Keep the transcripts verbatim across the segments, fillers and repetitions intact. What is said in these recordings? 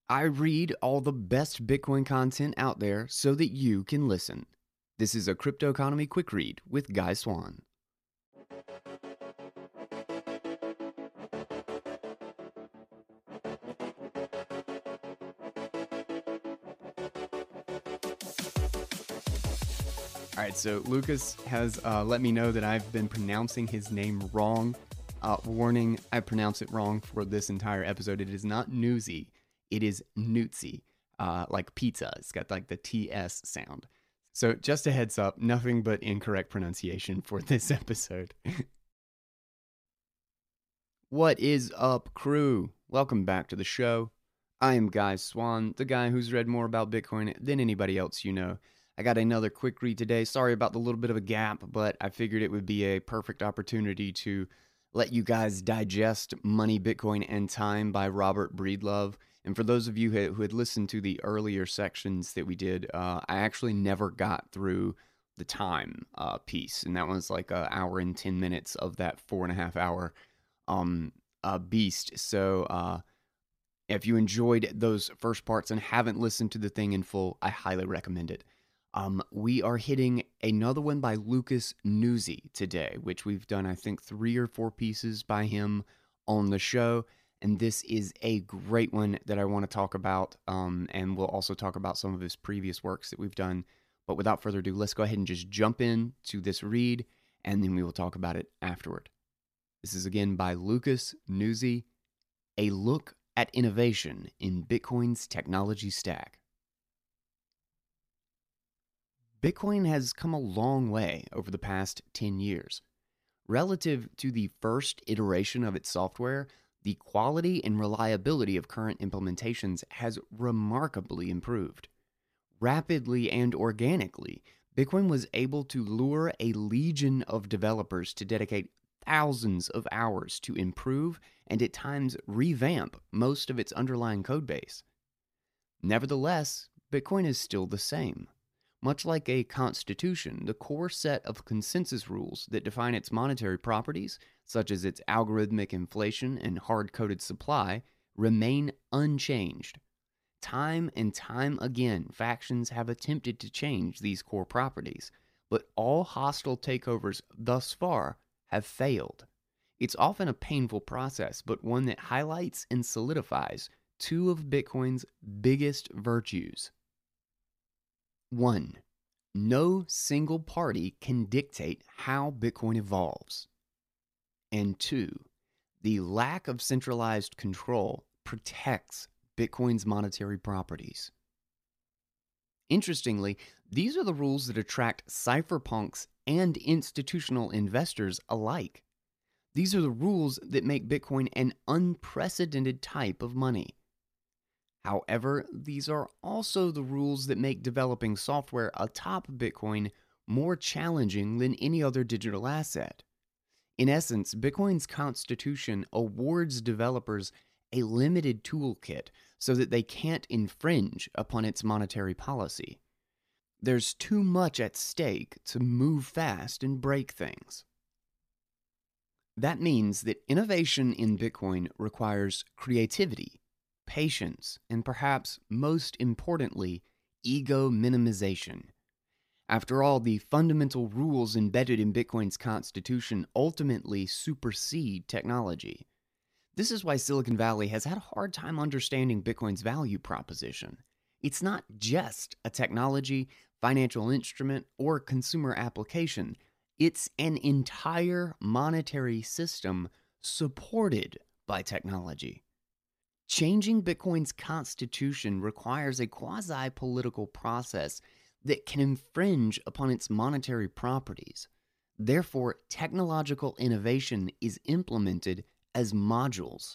I read all the best Bitcoin content out there so that you can listen. This is a Crypto Economy Quick Read with Guy Swan. All right, so Lucas has uh, let me know that I've been pronouncing his name wrong. Uh, warning, I pronounce it wrong for this entire episode. It is not Newsy, it is Newtsy, uh, like pizza. It's got like the T S sound. So just a heads up, nothing but incorrect pronunciation for this episode. What is up, crew? Welcome back to the show. I am Guy Swan, the guy who's read more about Bitcoin than anybody else you know. I got another quick read today. Sorry about the little bit of a gap, but I figured it would be a perfect opportunity to let you guys digest Money, Bitcoin, and Time by Robert Breedlove. And for those of you who had listened to the earlier sections that we did, uh, I actually never got through the Time uh, piece. And that was like an hour and ten minutes of that four and a half hour um, uh, beast. So uh, if you enjoyed those first parts and haven't listened to the thing in full, I highly recommend it. Um, we are hitting another one by Lucas Newsy today, which we've done, I think, three or four pieces by him on the show. And this is a great one that I want to talk about. Um, and we'll also talk about some of his previous works that we've done. But without further ado, let's go ahead and just jump in to this read, and then we will talk about it afterward. This is again by Lucas Newsy, A Look at Innovation in Bitcoin's Technology Stack. Bitcoin has come a long way over the past ten years. Relative to the first iteration of its software, the quality and reliability of current implementations has remarkably improved. Rapidly and organically, Bitcoin was able to lure a legion of developers to dedicate thousands of hours to improve and at times revamp most of its underlying codebase. Nevertheless, Bitcoin is still the same. Much like a constitution, the core set of consensus rules that define its monetary properties, such as its algorithmic inflation and hard-coded supply, remain unchanged. Time and time again, factions have attempted to change these core properties, but all hostile takeovers thus far have failed. It's often a painful process, but one that highlights and solidifies two of Bitcoin's biggest virtues. One, no single party can dictate how Bitcoin evolves. And two, the lack of centralized control protects Bitcoin's monetary properties. Interestingly, these are the rules that attract cypherpunks and institutional investors alike. These are the rules that make Bitcoin an unprecedented type of money. However, these are also the rules that make developing software atop Bitcoin more challenging than any other digital asset. In essence, Bitcoin's constitution awards developers a limited toolkit so that they can't infringe upon its monetary policy. There's too much at stake to move fast and break things. That means that innovation in Bitcoin requires creativity, patience, and perhaps most importantly, ego minimization. After all, the fundamental rules embedded in Bitcoin's constitution ultimately supersede technology. This is why Silicon Valley has had a hard time understanding Bitcoin's value proposition. It's not just a technology, financial instrument, or consumer application. It's an entire monetary system supported by technology. Changing Bitcoin's constitution requires a quasi-political process that can infringe upon its monetary properties. Therefore, technological innovation is implemented as modules.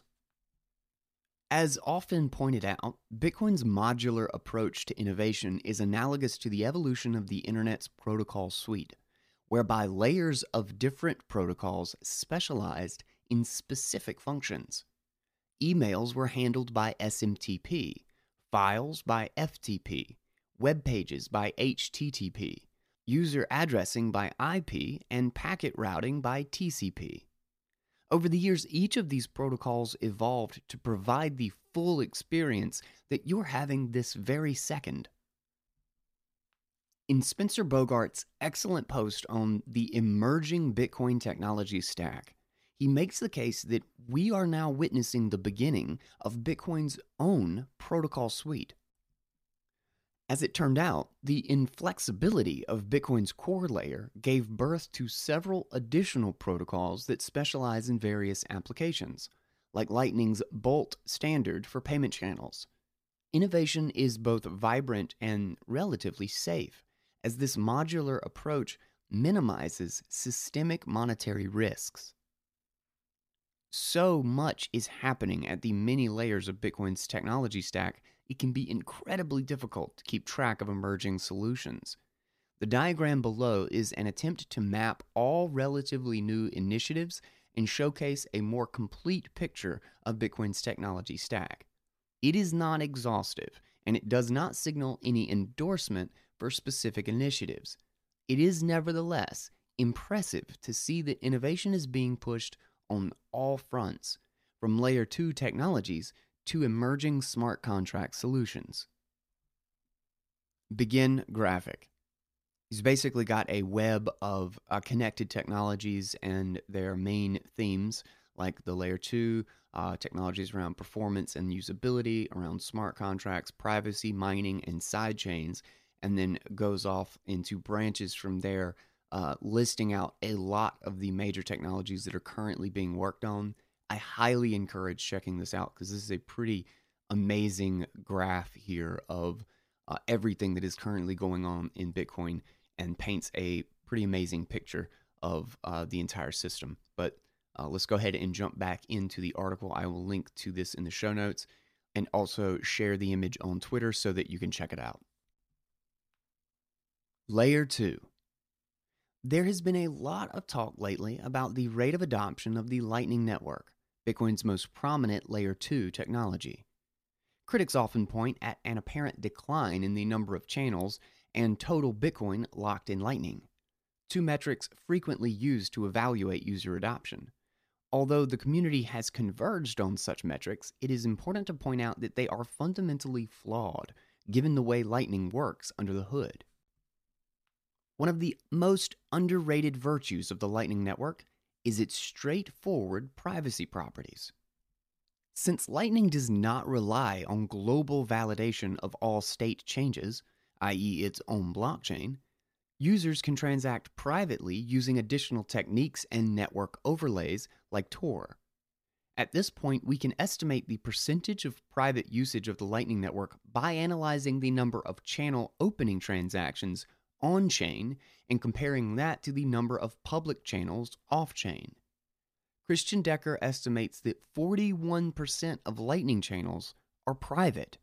As often pointed out, Bitcoin's modular approach to innovation is analogous to the evolution of the Internet's protocol suite, whereby layers of different protocols specialized in specific functions. Emails were handled by S M T P, files by F T P, web pages by H T T P, user addressing by I P, and packet routing by T C P. Over the years, each of these protocols evolved to provide the full experience that you're having this very second. In Spencer Bogart's excellent post on the emerging Bitcoin technology stack, he makes the case that we are now witnessing the beginning of Bitcoin's own protocol suite. As it turned out, the inflexibility of Bitcoin's core layer gave birth to several additional protocols that specialize in various applications, like Lightning's Bolt standard for payment channels. Innovation is both vibrant and relatively safe, as this modular approach minimizes systemic monetary risks. So much is happening at the many layers of Bitcoin's technology stack, it can be incredibly difficult to keep track of emerging solutions. The diagram below is an attempt to map all relatively new initiatives and showcase a more complete picture of Bitcoin's technology stack. It is not exhaustive, and it does not signal any endorsement for specific initiatives. It is nevertheless impressive to see that innovation is being pushed on all fronts, from layer two technologies to emerging smart contract solutions. Begin graphic. He's basically got a web of uh, connected technologies and their main themes, like the layer two uh, technologies around performance and usability, around smart contracts, privacy, mining, and side chains, and then goes off into branches from there, uh, listing out a lot of the major technologies that are currently being worked on. I highly encourage checking this out because this is a pretty amazing graph here of uh, everything that is currently going on in Bitcoin and paints a pretty amazing picture of uh, the entire system. But uh, let's go ahead and jump back into the article. I will link to this in the show notes and also share the image on Twitter so that you can check it out. Layer two. There has been a lot of talk lately about the rate of adoption of the Lightning Network, Bitcoin's most prominent Layer two technology. Critics often point at an apparent decline in the number of channels and total Bitcoin locked in Lightning, two metrics frequently used to evaluate user adoption. Although the community has converged on such metrics, it is important to point out that they are fundamentally flawed, given the way Lightning works under the hood. One of the most underrated virtues of the Lightning Network is its straightforward privacy properties. Since Lightning does not rely on global validation of all state changes, that is its own blockchain, users can transact privately using additional techniques and network overlays like Tor. At this point, we can estimate the percentage of private usage of the Lightning Network by analyzing the number of channel opening transactions on-chain and comparing that to the number of public channels off-chain. Christian Decker estimates that forty-one percent of Lightning channels are private.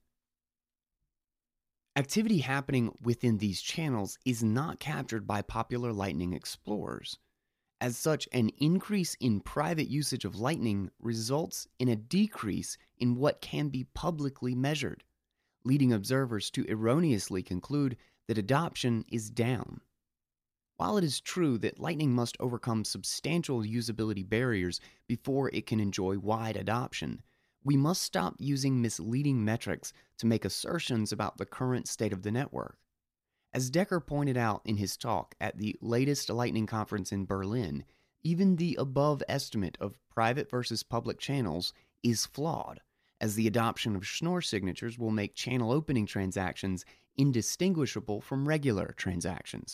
Activity happening within these channels is not captured by popular Lightning explorers. As such, an increase in private usage of Lightning results in a decrease in what can be publicly measured, leading observers to erroneously conclude that adoption is down. While it is true that Lightning must overcome substantial usability barriers before it can enjoy wide adoption, we must stop using misleading metrics to make assertions about the current state of the network. As Decker pointed out in his talk at the latest Lightning conference in Berlin, even the above estimate of private versus public channels is flawed, as the adoption of Schnorr signatures will make channel opening transactions indistinguishable from regular transactions.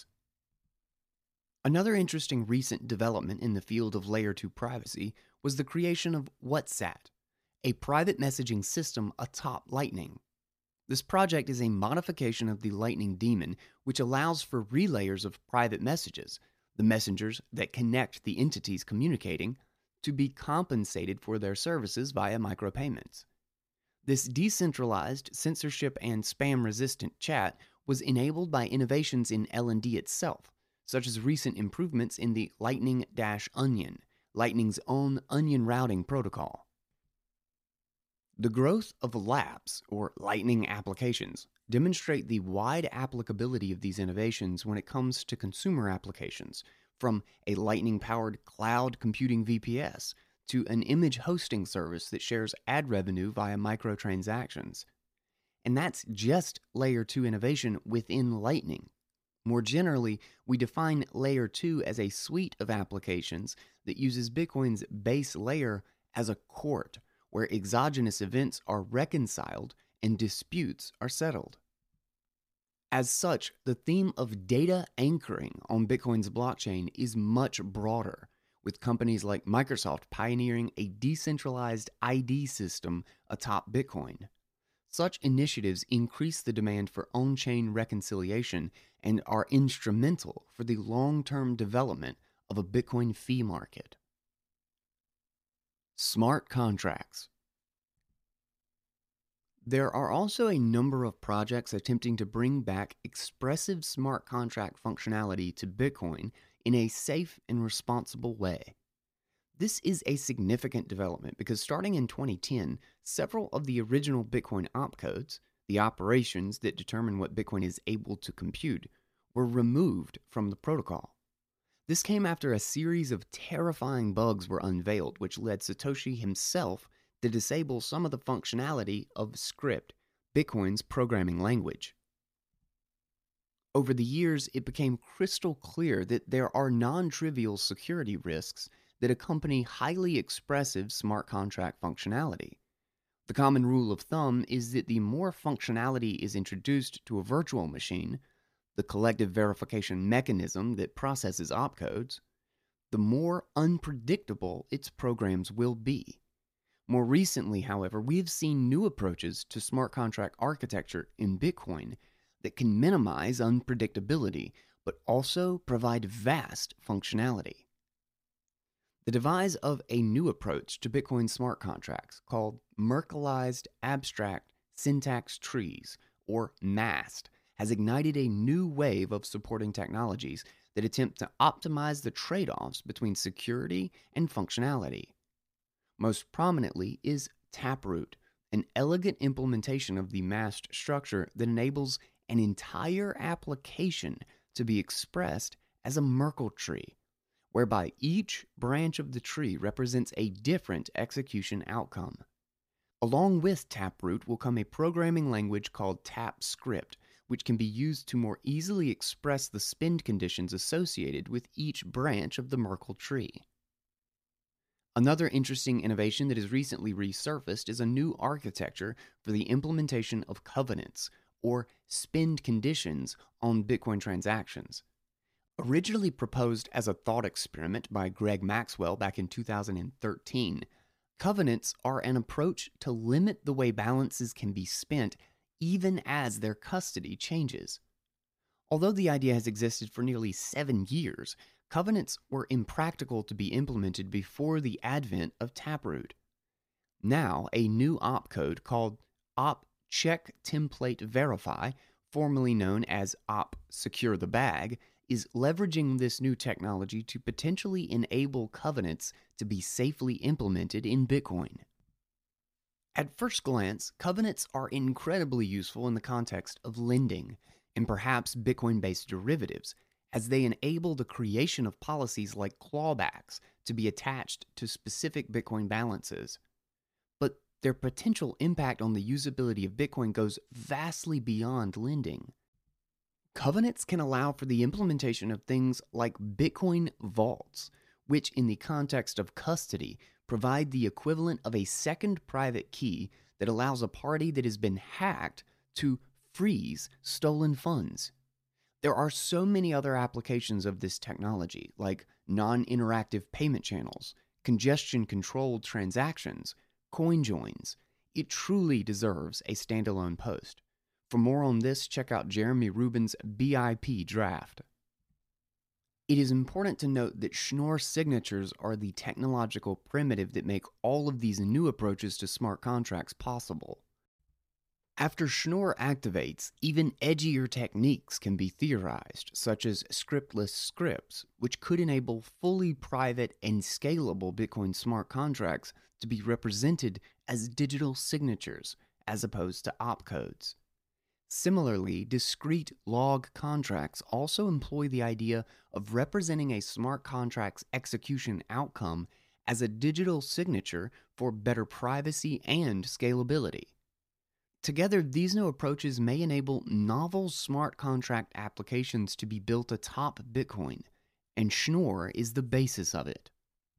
Another interesting recent development in the field of Layer two privacy was the creation of WhatsApp, a private messaging system atop Lightning. This project is a modification of the Lightning daemon, which allows for relayers of private messages, the messengers that connect the entities communicating, to be compensated for their services via micropayments. This decentralized, censorship and spam-resistant chat was enabled by innovations in L and D itself, such as recent improvements in the Lightning-Onion, Lightning's own onion routing protocol. The growth of labs, or Lightning applications, demonstrate the wide applicability of these innovations when it comes to consumer applications, from a Lightning-powered cloud computing V P S to an image hosting service that shares ad revenue via microtransactions. And that's just layer two innovation within Lightning. More generally, we define layer two as a suite of applications that uses Bitcoin's base layer as a court where exogenous events are reconciled and disputes are settled. As such, the theme of data anchoring on Bitcoin's blockchain is much broader, with companies like Microsoft pioneering a decentralized I D system atop Bitcoin. Such initiatives increase the demand for on-chain reconciliation and are instrumental for the long-term development of a Bitcoin fee market. Smart contracts. There are also a number of projects attempting to bring back expressive smart contract functionality to Bitcoin in a safe and responsible way. This is a significant development because starting in twenty ten, several of the original Bitcoin opcodes, the operations that determine what Bitcoin is able to compute, were removed from the protocol. This came after a series of terrifying bugs were unveiled, which led Satoshi himself to disable some of the functionality of Script, Bitcoin's programming language. Over the years, it became crystal clear that there are non-trivial security risks that accompany highly expressive smart contract functionality. The common rule of thumb is that the more functionality is introduced to a virtual machine, the collective verification mechanism that processes opcodes, the more unpredictable its programs will be. More recently, however, we have seen new approaches to smart contract architecture in Bitcoin that can minimize unpredictability, but also provide vast functionality. The devise of a new approach to Bitcoin smart contracts called Merkleized Abstract Syntax Trees, or MAST, has ignited a new wave of supporting technologies that attempt to optimize the trade-offs between security and functionality. Most prominently is Taproot, an elegant implementation of the MAST structure that enables an entire application to be expressed as a Merkle tree, whereby each branch of the tree represents a different execution outcome. Along with Taproot will come a programming language called TapScript, which can be used to more easily express the spend conditions associated with each branch of the Merkle tree. Another interesting innovation that has recently resurfaced is a new architecture for the implementation of covenants, or spend conditions, on Bitcoin transactions. Originally proposed as a thought experiment by Greg Maxwell back in two thousand thirteen, covenants are an approach to limit the way balances can be spent even as their custody changes. Although the idea has existed for nearly seven years, covenants were impractical to be implemented before the advent of Taproot. Now, a new opcode called Op Check Template Verify, formerly known as Op Secure the Bag, is leveraging this new technology to potentially enable covenants to be safely implemented in Bitcoin. At first glance, covenants are incredibly useful in the context of lending, and perhaps Bitcoin-based derivatives, as they enable the creation of policies like clawbacks to be attached to specific Bitcoin balances. But their potential impact on the usability of Bitcoin goes vastly beyond lending. Covenants can allow for the implementation of things like Bitcoin vaults, which in the context of custody provide the equivalent of a second private key that allows a party that has been hacked to freeze stolen funds. There are so many other applications of this technology, like non-interactive payment channels, congestion-controlled transactions, coin joins. It truly deserves a standalone post. For more on this, check out Jeremy Rubin's B I P draft. It is important to note that Schnorr signatures are the technological primitive that make all of these new approaches to smart contracts possible. After Schnorr activates, even edgier techniques can be theorized, such as scriptless scripts, which could enable fully private and scalable Bitcoin smart contracts to be represented as digital signatures, as opposed to opcodes. Similarly, discrete log contracts also employ the idea of representing a smart contract's execution outcome as a digital signature for better privacy and scalability. Together, these new approaches may enable novel smart contract applications to be built atop Bitcoin, and Schnorr is the basis of it.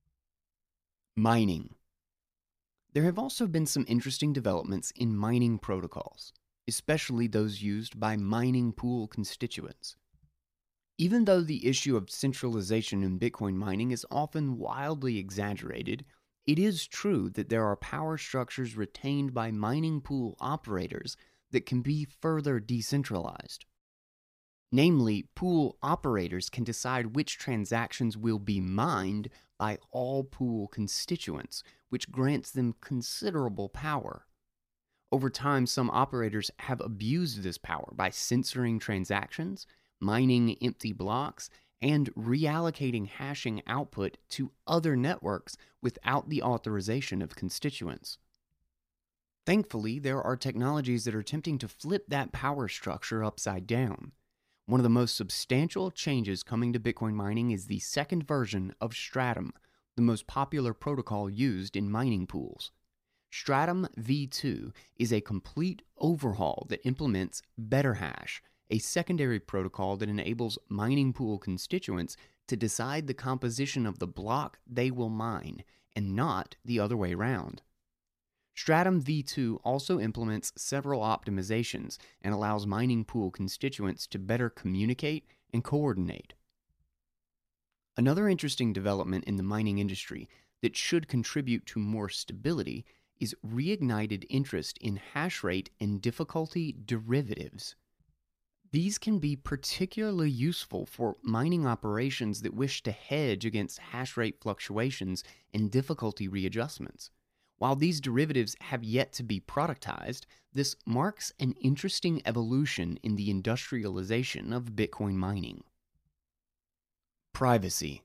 Mining. There have also been some interesting developments in mining protocols, especially those used by mining pool constituents. Even though the issue of centralization in Bitcoin mining is often wildly exaggerated, it is true that there are power structures retained by mining pool operators that can be further decentralized. Namely, pool operators can decide which transactions will be mined by all pool constituents, which grants them considerable power. Over time, some operators have abused this power by censoring transactions, mining empty blocks, and reallocating hashing output to other networks without the authorization of constituents. Thankfully, there are technologies that are attempting to flip that power structure upside down. One of the most substantial changes coming to Bitcoin mining is the second version of Stratum, the most popular protocol used in mining pools. Stratum v two is a complete overhaul that implements BetterHash, a secondary protocol that enables mining pool constituents to decide the composition of the block they will mine, and not the other way around. Stratum v two also implements several optimizations and allows mining pool constituents to better communicate and coordinate. Another interesting development in the mining industry that should contribute to more stability is reignited interest in hash rate and difficulty derivatives. These can be particularly useful for mining operations that wish to hedge against hash rate fluctuations and difficulty readjustments. While these derivatives have yet to be productized, this marks an interesting evolution in the industrialization of Bitcoin mining. Privacy.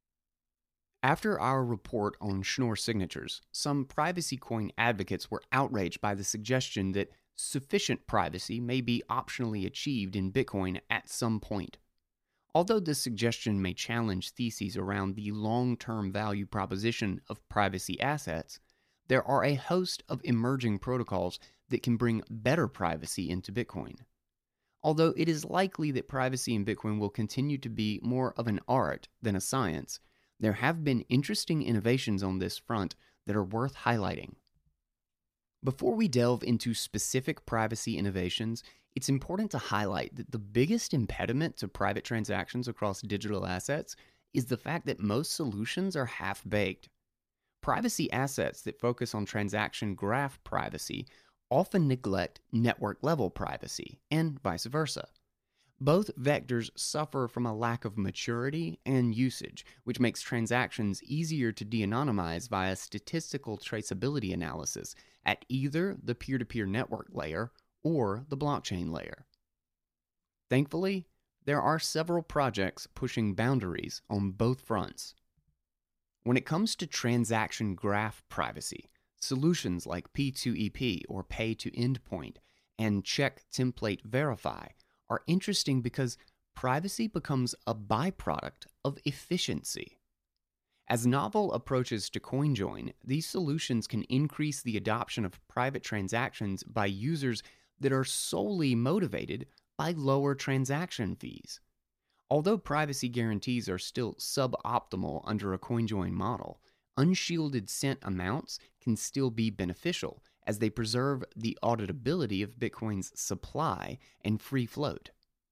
After our report on Schnorr signatures, some privacy coin advocates were outraged by the suggestion that sufficient privacy may be optionally achieved in Bitcoin at some point. Although this suggestion may challenge theses around the long-term value proposition of privacy assets, there are a host of emerging protocols that can bring better privacy into Bitcoin. Although it is likely that privacy in Bitcoin will continue to be more of an art than a science, there have been interesting innovations on this front that are worth highlighting. Before we delve into specific privacy innovations, it's important to highlight that the biggest impediment to private transactions across digital assets is the fact that most solutions are half-baked. Privacy assets that focus on transaction graph privacy often neglect network-level privacy, and vice versa. Both vectors suffer from a lack of maturity and usage, which makes transactions easier to de-anonymize via statistical traceability analysis at either the peer-to-peer network layer or the blockchain layer. Thankfully, there are several projects pushing boundaries on both fronts. When it comes to transaction graph privacy, solutions like P two E P or Pay to Endpoint and Check Template Verify are interesting because privacy becomes a byproduct of efficiency. As novel approaches to CoinJoin, these solutions can increase the adoption of private transactions by users that are solely motivated by lower transaction fees. Although privacy guarantees are still suboptimal under a CoinJoin model, unshielded cent amounts can still be beneficial as they preserve the auditability of Bitcoin's supply and free float.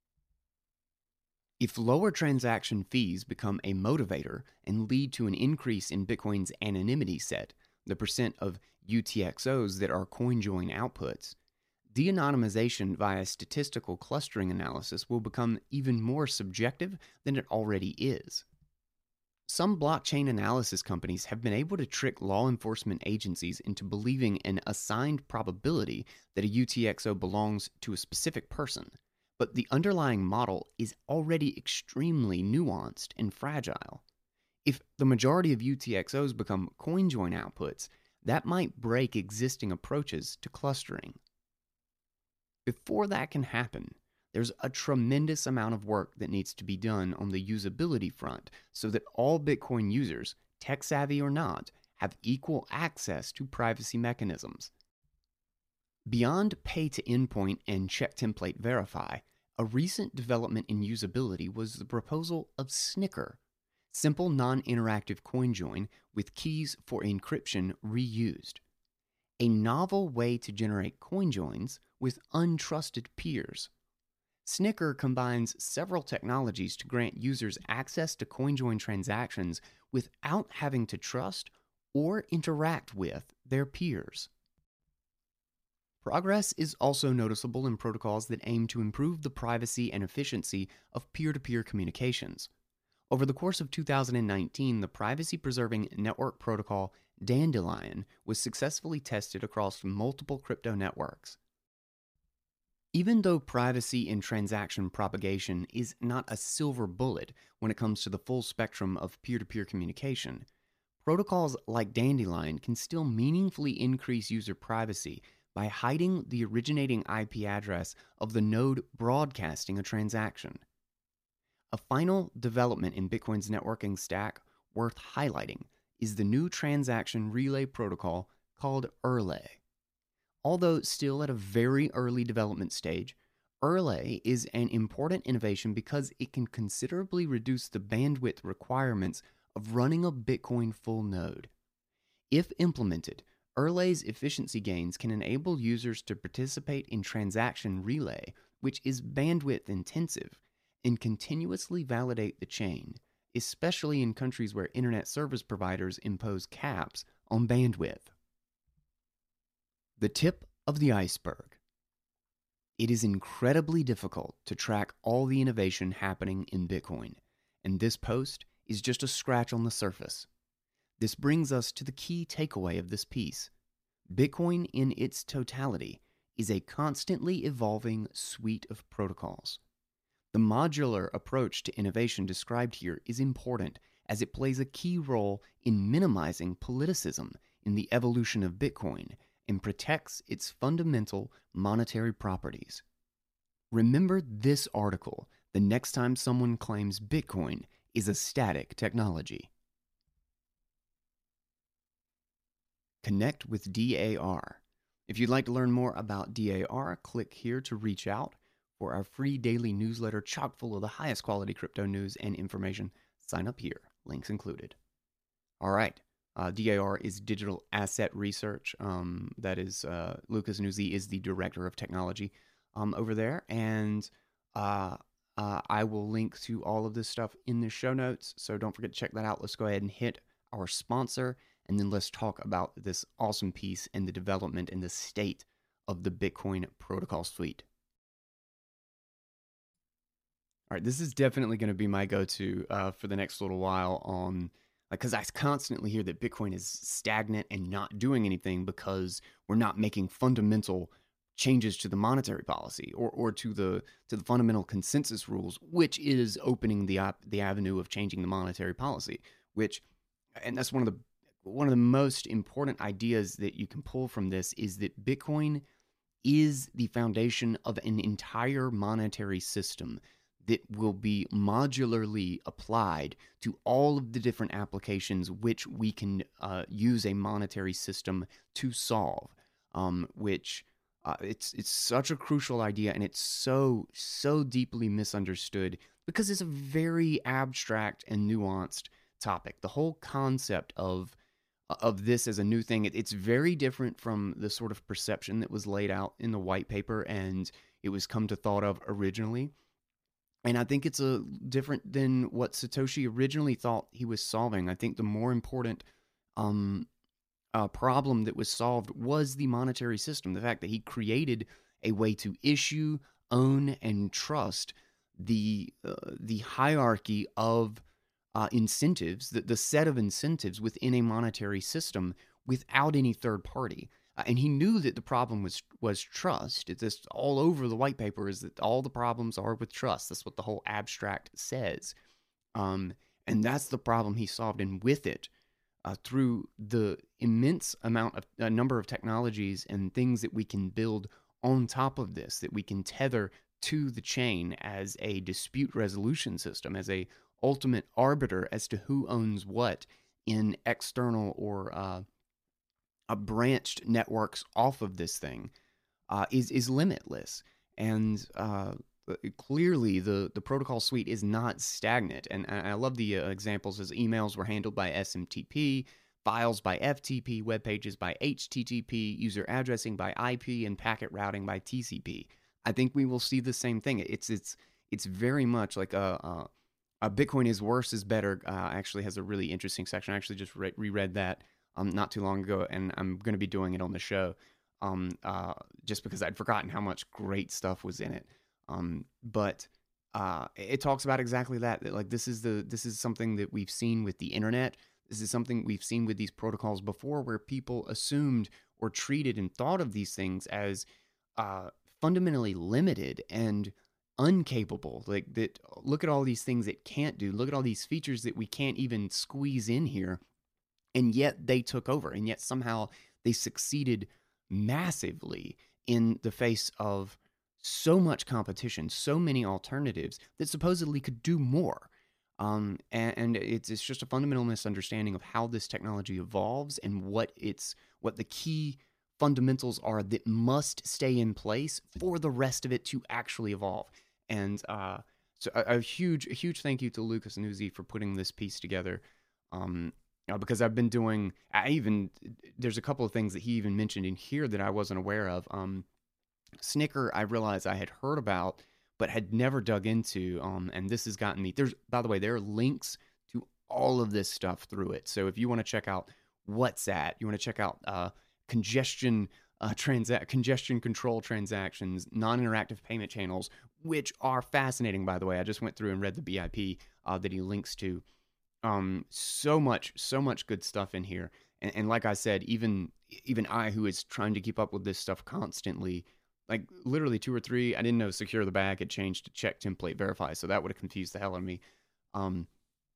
If lower transaction fees become a motivator and lead to an increase in Bitcoin's anonymity set, the percent of U T X Os that are CoinJoin outputs, de-anonymization via statistical clustering analysis will become even more subjective than it already is. Some blockchain analysis companies have been able to trick law enforcement agencies into believing an assigned probability that a U T X O belongs to a specific person, but the underlying model is already extremely nuanced and fragile. If the majority of U T X Os become CoinJoin outputs, that might break existing approaches to clustering. Before that can happen, there's a tremendous amount of work that needs to be done on the usability front so that all Bitcoin users, tech savvy or not, have equal access to privacy mechanisms. Beyond pay to endpoint and check template verify, a recent development in usability was the proposal of Snicker, simple non-interactive CoinJoin with keys for encryption reused. A novel way to generate CoinJoins with untrusted peers. Snicker combines several technologies to grant users access to CoinJoin transactions without having to trust or interact with their peers. Progress is also noticeable in protocols that aim to improve the privacy and efficiency of peer-to-peer communications. Over the course of two thousand nineteen, the privacy-preserving network protocol Dandelion was successfully tested across multiple crypto networks. Even though privacy in transaction propagation is not a silver bullet when it comes to the full spectrum of peer-to-peer communication, protocols like Dandelion can still meaningfully increase user privacy by hiding the originating I P address of the node broadcasting a transaction. A final development in Bitcoin's networking stack worth highlighting is the new transaction relay protocol called Erlay. Although still at a very early development stage, Erlay is an important innovation because it can considerably reduce the bandwidth requirements of running a Bitcoin full node. If implemented, Erlay's efficiency gains can enable users to participate in transaction relay, which is bandwidth intensive, and continuously validate the chain, especially in countries where internet service providers impose caps on bandwidth. The tip of the iceberg. It is incredibly difficult to track all the innovation happening in Bitcoin, and this post is just a scratch on the surface. This brings us to the key takeaway of this piece. Bitcoin in its totality is a constantly evolving suite of protocols. The modular approach to innovation described here is important as it plays a key role in minimizing politicism in the evolution of Bitcoin and protects its fundamental monetary properties. Remember this article the next time someone claims Bitcoin is a static technology. Connect with D A R. If you'd like to learn more about D A R, click here to reach out for our free daily newsletter chock full of the highest quality crypto news and information. Sign up here, links included. All right, uh, D A R is Digital Asset Research. Um, that is, uh, Lucas Nuzzi is the Director of Technology um, over there, and uh, uh, I will link to all of this stuff in the show notes, so don't forget to check that out. Let's go ahead and hit our sponsor, and then let's talk about this awesome piece and the development and the state of the Bitcoin protocol suite. All right, this is definitely going to be my go-to uh, for the next little while on, because I constantly hear that Bitcoin is stagnant and not doing anything because we're not making fundamental changes to the monetary policy or, or to the to the fundamental consensus rules, which is opening the op- the avenue of changing the monetary policy. Which, and that's one of the one of the most important ideas that you can pull from this is that Bitcoin is the foundation of an entire monetary system that will be modularly applied to all of the different applications which we can uh, use a monetary system to solve. Um, which uh, it's it's such a crucial idea, and it's so so deeply misunderstood because it's a very abstract and nuanced topic. The whole concept of of this as a new thing, it, it's very different from the sort of perception that was laid out in the white paper and it was come to thought of originally. And I think it's a different than what Satoshi originally thought he was solving. I think the more important um, uh, problem that was solved was the monetary system. The fact that he created a way to issue, own, and trust the uh, the hierarchy of uh, incentives, the, the set of incentives within a monetary system without any third party. Uh, and he knew that the problem was was trust. It's just all over the white paper is that all the problems are with trust. That's what the whole abstract says. Um, and that's the problem he solved. And with it, uh, through the immense amount of uh, number of technologies and things that we can build on top of this, that we can tether to the chain as a dispute resolution system, as a ultimate arbiter as to who owns what in external or uh, uh, branched networks off of this thing uh, is is limitless, and uh, clearly the the protocol suite is not stagnant. And I I love the uh, examples as emails were handled by S M T P, files by F T P, web pages by H T T P, user addressing by I P, and packet routing by T C P. I think we will see the same thing. It's it's it's very much like a, a, a Bitcoin is worse is better. Uh, actually has a really interesting section. I actually just re- reread that um, not too long ago, and I'm going to be doing it on the show um, uh, just because I'd forgotten how much great stuff was in it. Um, but uh, it talks about exactly that. That like this is the this is something that we've seen with the internet. This is something we've seen with these protocols before, where people assumed or treated and thought of these things as uh, fundamentally limited and uncapable. Like that. Look at all these things it can't do. Look at all these features that we can't even squeeze in here, and yet they took over, and yet somehow they succeeded massively in the face of so much competition, so many alternatives that supposedly could do more. Um, and, and it's it's just a fundamental misunderstanding of how this technology evolves and what its what the key fundamentals are that must stay in place for the rest of it to actually evolve. And uh, so a, a huge a huge thank you to Lucas Nuzzi for putting this piece together. Um, uh, because I've been doing, I even there's a couple of things that he even mentioned in here that I wasn't aware of. Um, Snicker, I realized I had heard about, but had never dug into. Um, and this has gotten me. There's, by the way, there are links to all of this stuff through it. So if you want to check out WhatsApp, you want to check out uh, congestion uh, transa- congestion control transactions, non-interactive payment channels, which are fascinating. By the way, I just went through and read the B I P uh, that he links to. Um, so much, so much good stuff in here. And, and like I said, even even I, who is trying to keep up with this stuff constantly, like literally two or three, I didn't know secure the bag had changed to check template verify, so that would have confused the hell out of me. Um,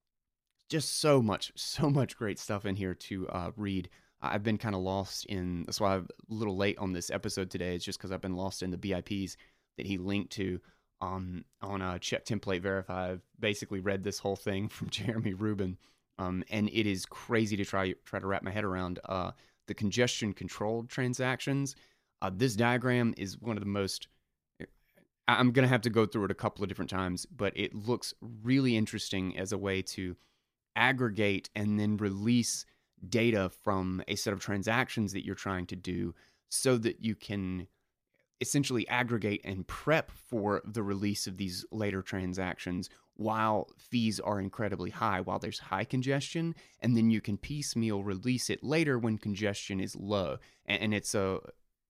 just so much, so much great stuff in here to uh, read. I've been kind of lost in. That's why I'm a little late on this episode today. It's just because I've been lost in the B I Ps that he linked to um, on uh, check template verify. I've basically read this whole thing from Jeremy Rubin, um, and it is crazy to try try to wrap my head around uh, the congestion controlled transactions. Uh, this diagram is one of the most. I'm gonna have to go through it a couple of different times, but it looks really interesting as a way to aggregate and then release data from a set of transactions that you're trying to do so that you can essentially aggregate and prep for the release of these later transactions while fees are incredibly high, while there's high congestion, and then you can piecemeal release it later when congestion is low. And, it's a,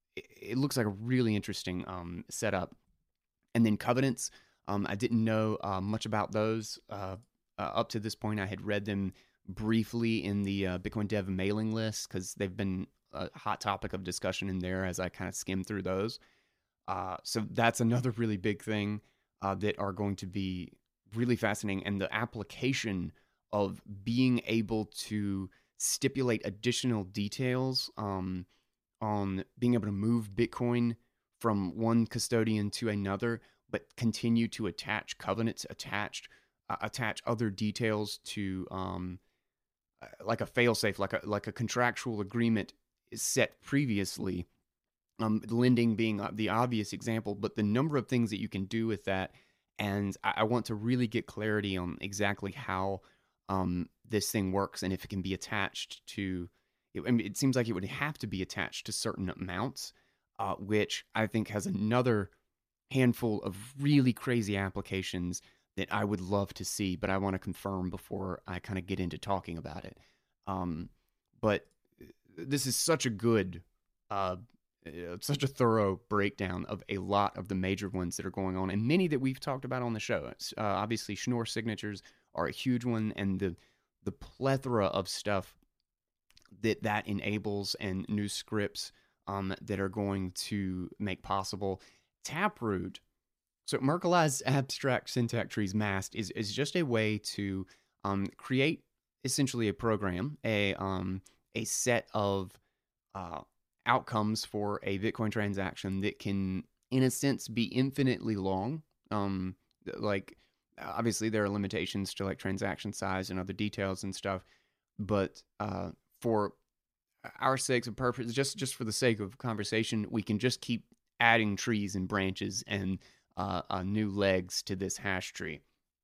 it looks like a really interesting um, setup. And then covenants, um, I didn't know uh, much about those. Uh, uh, up to this point, I had read them briefly in the uh, Bitcoin Dev mailing list because they've been a hot topic of discussion in there as I kind of skim through those. Uh, so that's another really big thing uh, that are going to be really fascinating. And the application of being able to stipulate additional details um, on being able to move Bitcoin from one custodian to another, but continue to attach covenants, attached, uh, attach other details to um, uh, like a failsafe, like a like a contractual agreement is set previously. Um, lending being the obvious example, but the number of things that you can do with that, and I, I want to really get clarity on exactly how um, this thing works and if it can be attached to. It, I mean, it seems like it would have to be attached to certain amounts, uh, which I think has another handful of really crazy applications that I would love to see, but I want to confirm before I kind of get into talking about it. Um, but this is such a good. Uh, uh, such a thorough breakdown of a lot of the major ones that are going on, and many that we've talked about on the show. Uh, obviously, Schnorr signatures are a huge one, and the the plethora of stuff that that enables and new scripts um, that are going to make possible. Taproot. So Merkleized abstract syntax trees masked is is just a way to um, create essentially a program, a um, a set of uh, outcomes for a Bitcoin transaction that can, in a sense, be infinitely long. Um, like, obviously, there are limitations to like transaction size and other details and stuff, but uh, for our sakes of purpose, just just for the sake of conversation, we can just keep adding trees and branches and uh, uh, new legs to this hash tree.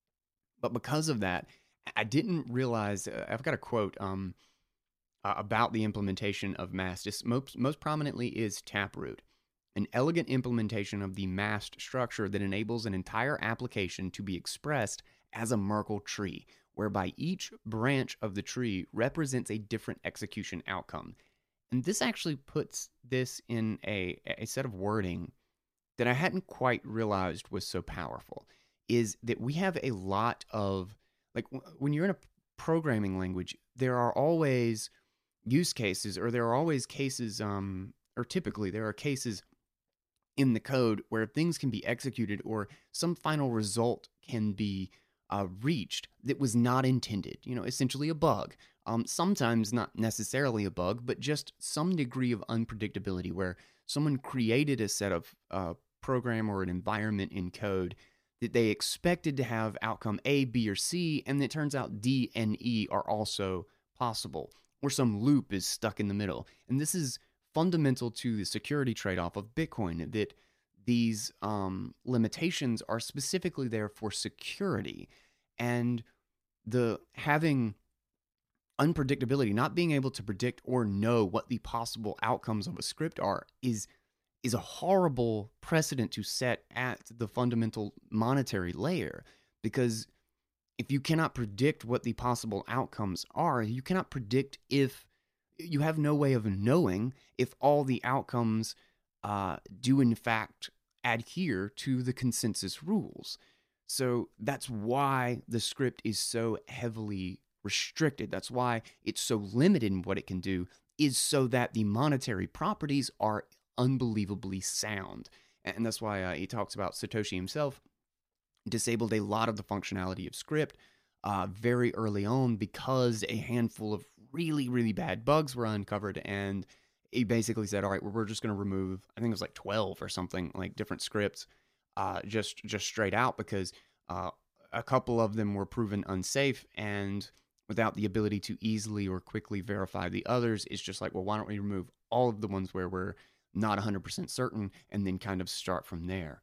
But because of that, I didn't realize. Uh, I've got a quote um, uh, about the implementation of mast. Most, most prominently is Taproot, an elegant implementation of the mast structure that enables an entire application to be expressed as a Merkle tree, whereby each branch of the tree represents a different execution outcome. And this actually puts this in a, a set of wording that I hadn't quite realized was so powerful. Is that we have a lot of, like, when you're in a programming language, there are always use cases, or there are always cases, um, or typically there are cases in the code where things can be executed or some final result can be uh, reached that was not intended. You know, essentially a bug. Um, sometimes not necessarily a bug, but just some degree of unpredictability where someone created a set of uh, program or an environment in code that they expected to have outcome A, B, or C, and it turns out D and E are also possible, or some loop is stuck in the middle. And this is fundamental to the security trade-off of Bitcoin, that these um, limitations are specifically there for security. And the having unpredictability, not being able to predict or know what the possible outcomes of a script are, is is a horrible precedent to set at the fundamental monetary layer. Because if you cannot predict what the possible outcomes are, you cannot predict if you have no way of knowing if all the outcomes uh, do in fact adhere to the consensus rules. So that's why the script is so heavily restricted. That's why it's so limited in what it can do, is so that the monetary properties are unbelievably sound. And that's why uh, he talks about Satoshi himself disabled a lot of the functionality of script uh, very early on because a handful of really, really bad bugs were uncovered. And he basically said, all right, we're just going to remove, I think it was like twelve or something, like different scripts, uh, just, just straight out, because uh, a couple of them were proven unsafe. And without the ability to easily or quickly verify the others, it's just like, well, why don't we remove all of the ones where we're not one hundred percent certain, and then kind of start from there,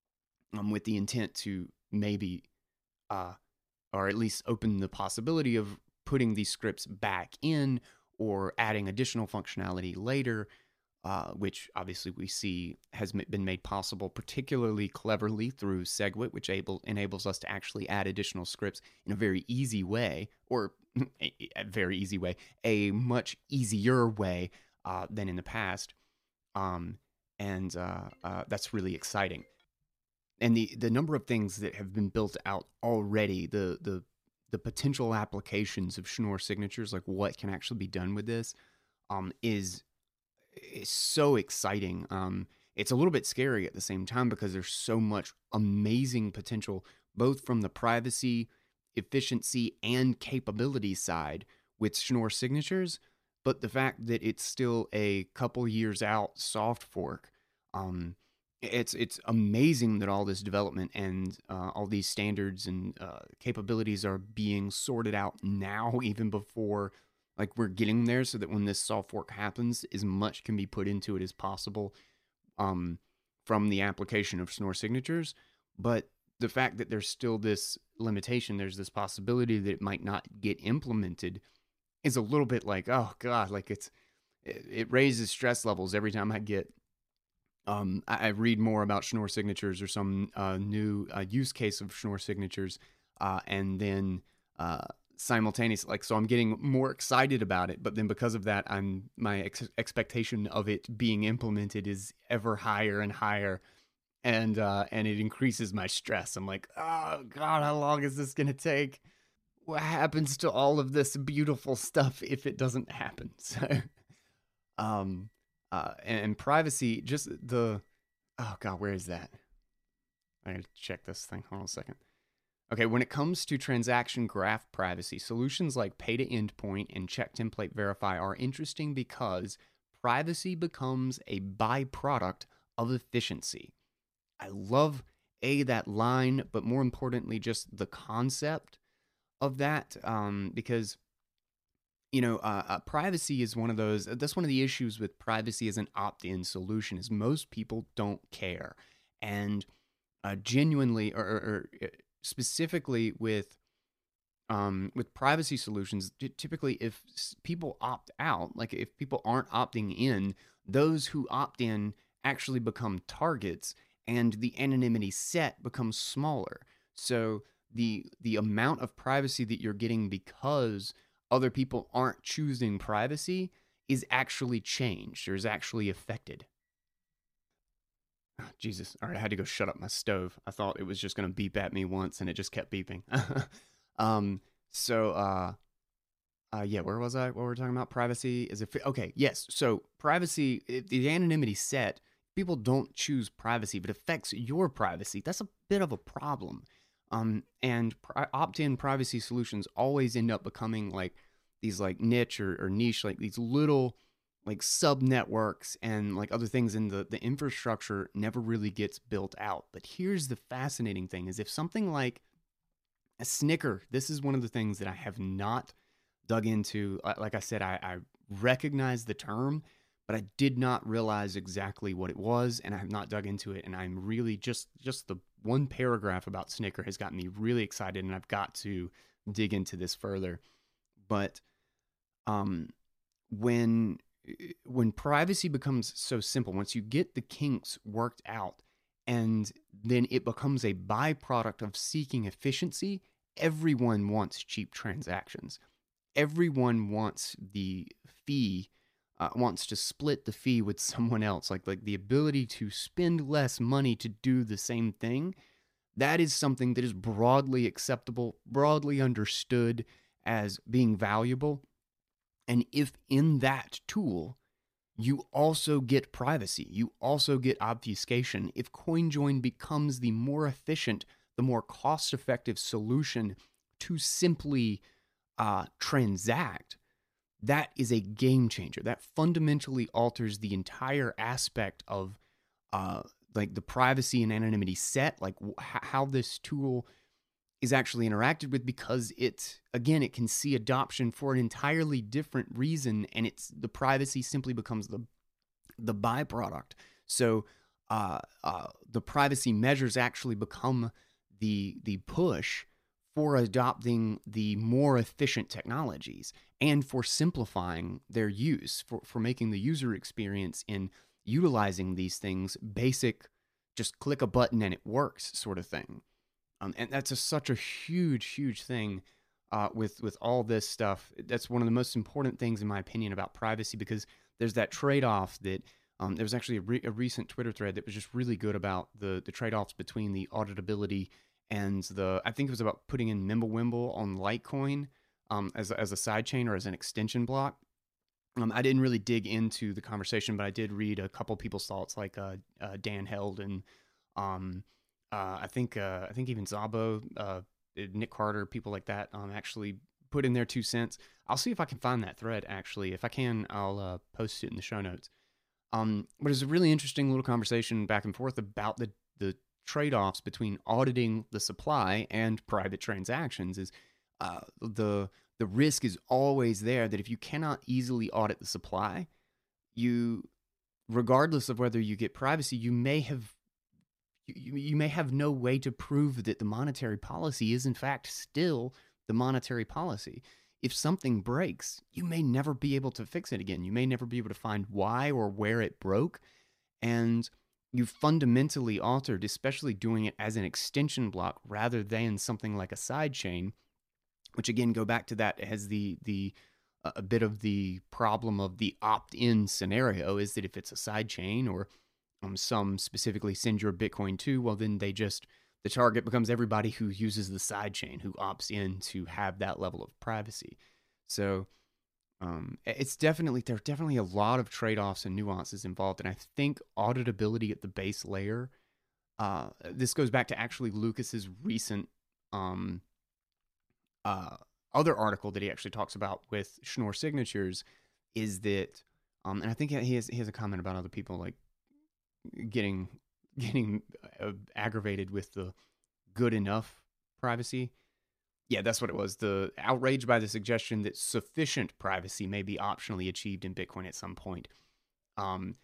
um, with the intent to maybe, uh, or at least open the possibility of putting these scripts back in or adding additional functionality later, uh, which obviously we see has been made possible particularly cleverly through SegWit, which able, enables us to actually add additional scripts in a very easy way, or a, a very easy way, a much easier way uh, than in the past. Um, and uh, uh, that's really exciting. And the, the number of things that have been built out already, the the the potential applications of Schnorr signatures, like what can actually be done with this, um, is is so exciting. Um, it's a little bit scary at the same time because there's so much amazing potential, both from the privacy, efficiency, and capability side with Schnorr signatures. But the fact that it's still a couple years out soft fork, um, it's it's amazing that all this development and uh, all these standards and uh, capabilities are being sorted out now, even before like we're getting there, so that when this soft fork happens, as much can be put into it as possible um, from the application of Schnorr signatures. But the fact that there's still this limitation, there's this possibility that it might not get implemented, is a little bit like, oh god, like it's it, it raises stress levels every time I get um I, I read more about Schnorr signatures or some uh, new uh, use case of Schnorr signatures, uh, and then uh, simultaneously, like, so I'm getting more excited about it, but then because of that, I'm my ex- expectation of it being implemented is ever higher and higher, and uh, and it increases my stress. I'm like, oh god, how long is this gonna take? What happens to all of this beautiful stuff if it doesn't happen? So, um, uh, and, and privacy, just the, oh god, where is that? I gotta check this thing. Hold on a second. Okay, when it comes to transaction graph privacy, solutions like pay to endpoint and check template verify are interesting because privacy becomes a byproduct of efficiency. I love a that line, but more importantly, just the concept of that, um, because you know, uh, uh, privacy is one of those. That's one of the issues with privacy as an opt-in solution is most people don't care, and uh, genuinely, or, or, or uh, specifically with um, with privacy solutions, typically if people opt out, like if people aren't opting in, those who opt in actually become targets, and the anonymity set becomes smaller. So the the amount of privacy that you're getting because other people aren't choosing privacy is actually changed or is actually affected. Oh, Jesus. All right, I had to go shut up my stove. I thought it was just going to beep at me once and it just kept beeping. um, so, uh, uh, yeah, where was I? What were we talking about? Privacy is it? Okay, yes. So, privacy, if the anonymity set, people don't choose privacy, but affects your privacy. That's a bit of a problem. Um, and pri- opt-in privacy solutions always end up becoming like these like niche or, or niche, like these little like sub networks and like other things in the the infrastructure never really gets built out. But here's the fascinating thing is if something like a Snicker, this is one of the things that I have not dug into. Like I said, I, I recognize the term, but I did not realize exactly what it was, and I have not dug into it. And I'm really just just the one paragraph about Snicker has gotten me really excited, and I've got to dig into this further. But um, when when privacy becomes so simple, once you get the kinks worked out, and then it becomes a byproduct of seeking efficiency, everyone wants cheap transactions. Everyone wants the fee, uh, wants to split the fee with someone else. Like like the ability to spend less money to do the same thing. That is something that is broadly acceptable, broadly understood as being valuable. And if in that tool you also get privacy, you also get obfuscation, if CoinJoin becomes the more efficient, the more cost effective solution to simply uh, transact, that is a game changer. That fundamentally alters the entire aspect of uh, like the privacy and anonymity set, like w- how this tool is actually interacted with, because it again it can see adoption for an entirely different reason, and it's the privacy simply becomes the the byproduct. So uh, uh, the privacy measures actually become the the push for adopting the more efficient technologies and for simplifying their use, for, for making the user experience in utilizing these things basic, just click a button and it works sort of thing. Um, and that's a, such a huge, huge thing uh, with with all this stuff. That's one of the most important things, in my opinion, about privacy, because there's that trade-off that um, there was actually a, re- a recent Twitter thread that was just really good about the the trade-offs between the auditability and the, I think it was about putting in Mimblewimble on Litecoin um, as a, as a sidechain or as an extension block. Um, I didn't really dig into the conversation, but I did read a couple people's thoughts, like uh, uh, Dan Held and um, uh, I think uh, I think even Zabo, uh, Nick Carter, people like that, um, actually put in their two cents. I'll see if I can find that thread. Actually, if I can, I'll uh, post it in the show notes. Um, but it's a really interesting little conversation back and forth about the the trade-offs between auditing the supply and private transactions. Is uh, the the risk is always there that if you cannot easily audit the supply, you, regardless of whether you get privacy, you may have you, you may have no way to prove that the monetary policy is in fact still the monetary policy. If something breaks, you may never be able to fix it again. You may never be able to find why or where it broke. And you fundamentally altered, especially doing it as an extension block rather than something like a side chain, which again go back to that as the the uh, a bit of the problem of the opt-in scenario is that if it's a side chain or um, some specifically send your Bitcoin to, well, then they just, the target becomes everybody who uses the side chain, who opts in to have that level of privacy. So um, it's definitely, there are definitely a lot of trade-offs and nuances involved. And I think auditability at the base layer, uh, this goes back to actually Lucas's recent um, uh, other article that he actually talks about with Schnorr signatures, is that, um, and I think he has, he has a comment about other people like getting getting uh, aggravated with the good enough privacy. Yeah, that's what it was. The outrage by the suggestion that sufficient privacy may be optionally achieved in Bitcoin at some point. Um,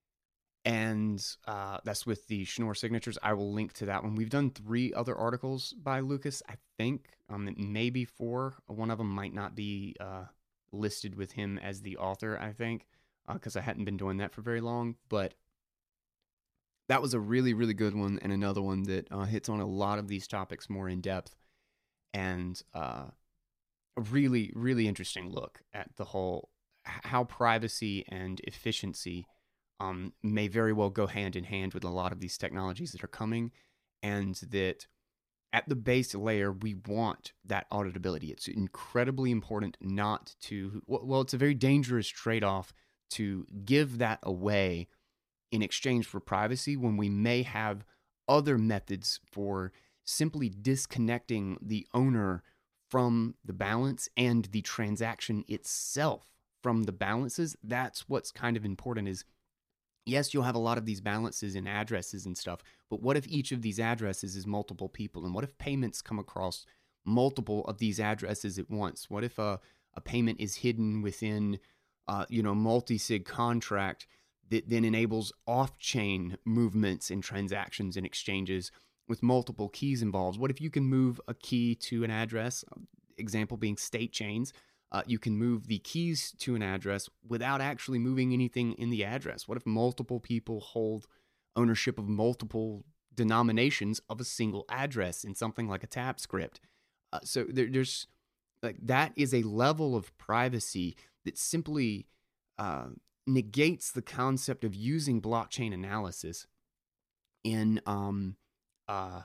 and uh, that's with the Schnorr signatures. I will link to that one. We've done three other articles by Lucas, I think, um, maybe four. One of them might not be uh, listed with him as the author, I think, because uh, I hadn't been doing that for very long. But that was a really, really good one, and another one that uh, hits on a lot of these topics more in depth, and uh, a really, really interesting look at the whole how privacy and efficiency um, may very well go hand in hand with a lot of these technologies that are coming, and that at the base layer we want that auditability. It's incredibly important not to. Well, it's a very dangerous trade-off to give that away in exchange for privacy when we may have other methods for simply disconnecting the owner from the balance and the transaction itself from the balances. That's what's kind of important is, yes, you'll have a lot of these balances and addresses and stuff, but what if each of these addresses is multiple people? And what if payments come across multiple of these addresses at once? What if a, a payment is hidden within, uh, you know, multi-sig contract that then enables off-chain movements and transactions and exchanges with multiple keys involved? What if you can move a key to an address, example being state chains, uh, you can move the keys to an address without actually moving anything in the address? What if multiple people hold ownership of multiple denominations of a single address in something like a tap script? Uh, so there, there's like that is a level of privacy that simply uh, negates the concept of using blockchain analysis in um, uh,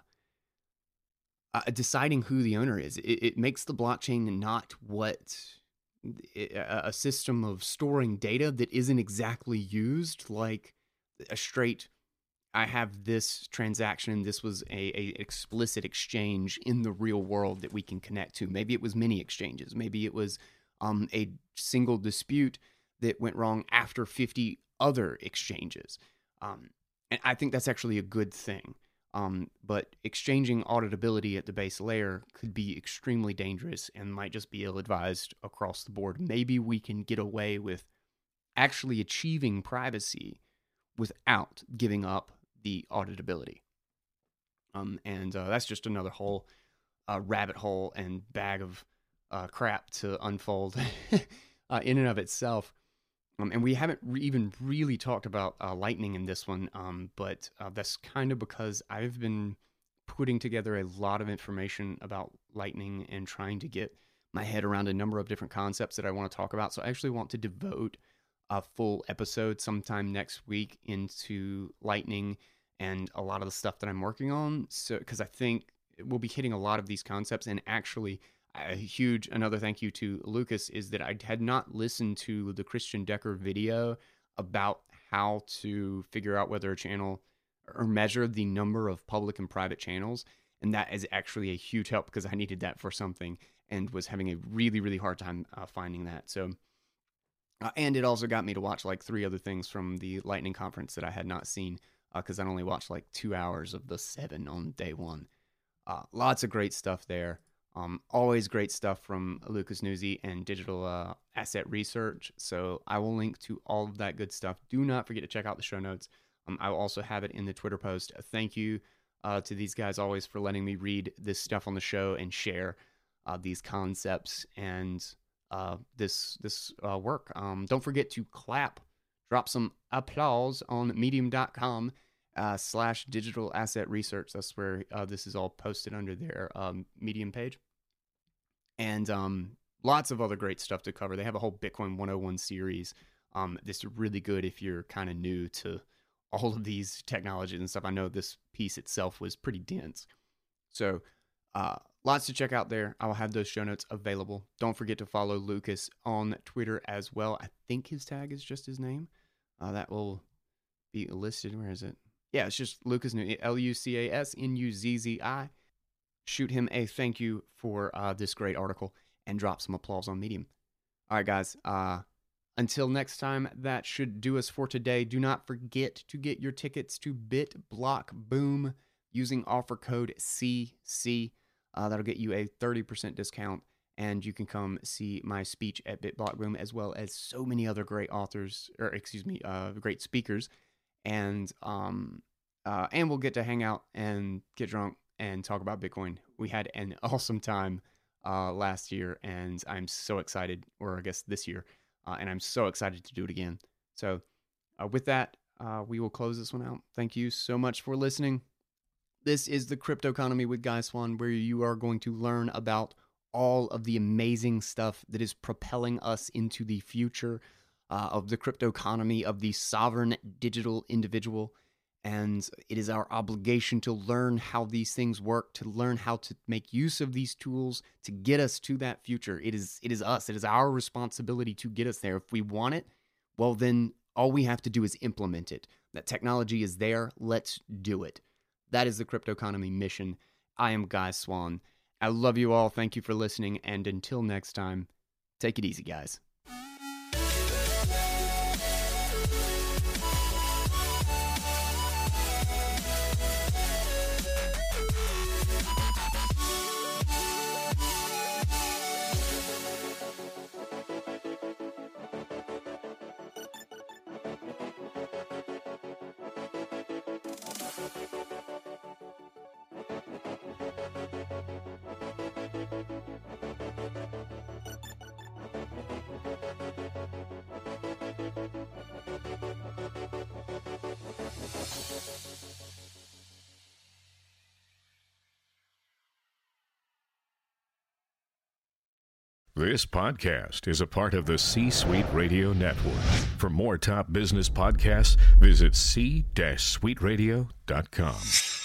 uh, deciding who the owner is. It, it makes the blockchain not what a system of storing data that isn't exactly used like a straight, I have this transaction, this was a, a explicit exchange in the real world that we can connect to. Maybe it was many exchanges. Maybe it was um, a single dispute that went wrong after fifty other exchanges. Um, and I think that's actually a good thing. Um, but exchanging auditability at the base layer could be extremely dangerous and might just be ill-advised across the board. Maybe we can get away with actually achieving privacy without giving up the auditability. Um, and uh, that's just another whole uh, rabbit hole and bag of uh, crap to unfold uh, in and of itself. Um, and we haven't re- even really talked about uh, Lightning in this one, um, but uh, that's kind of because I've been putting together a lot of information about Lightning and trying to get my head around a number of different concepts that I want to talk about. So I actually want to devote a full episode sometime next week into Lightning and a lot of the stuff that I'm working on. So, because I think we'll be hitting a lot of these concepts, and actually a huge another thank you to Lucas is that I had not listened to the Christian Decker video about how to figure out whether a channel or measure the number of public and private channels. And that is actually a huge help because I needed that for something and was having a really, really hard time uh, finding that. So, uh, and it also got me to watch like three other things from the Lightning conference that I had not seen because uh, I only watched like two hours of the seven on day one. Uh, lots of great stuff there. Um, always great stuff from Lucas Nuzzi and Digital uh, Asset Research. So I will link to all of that good stuff. Do not forget to check out the show notes. Um, I will also have it in the Twitter post. Uh, thank you uh, to these guys always for letting me read this stuff on the show and share uh, these concepts and uh, this this uh, work. Um, don't forget to clap, drop some applause on medium.com uh, slash digital asset research. That's where uh, this is all posted under their um, Medium page. And um, lots of other great stuff to cover. They have a whole Bitcoin one oh one series. Um, this is really good if you're kind of new to all of these technologies and stuff. I know this piece itself was pretty dense. So uh, lots to check out there. I will have those show notes available. Don't forget to follow Lucas on Twitter as well. I think his tag is just his name. Uh, that will be listed. Where is it? Yeah, it's just Lucas, L U C A S N U Z Z I. Shoot him a thank you for uh, this great article and drop some applause on Medium. All right, guys. Uh, until next time, that should do us for today. Do not forget to get your tickets to BitBlock Boom using offer code C C. Uh, that'll get you a thirty percent discount, and you can come see my speech at BitBlock Room, as well as so many other great authors, or excuse me, uh, great speakers, and um, uh, and we'll get to hang out and get drunk and talk about Bitcoin. We had an awesome time uh, last year, and I'm so excited, or I guess this year, uh, and I'm so excited to do it again. So uh, with that, uh, we will close this one out. Thank you so much for listening. This is the Crypto Economy with Guy Swan, where you are going to learn about all of the amazing stuff that is propelling us into the future uh, of the crypto economy, of the sovereign digital individual. And it is our obligation to learn how these things work, to learn how to make use of these tools to get us to that future. It is it is us. It is our responsibility to get us there. If we want it, well, then all we have to do is implement it. That technology is there. Let's do it. That is the Crypto Economy mission. I am Guy Swan. I love you all. Thank you for listening. And until next time, take it easy, guys. This podcast is a part of the C-Suite Radio Network. For more top business podcasts, visit c suite radio dot com.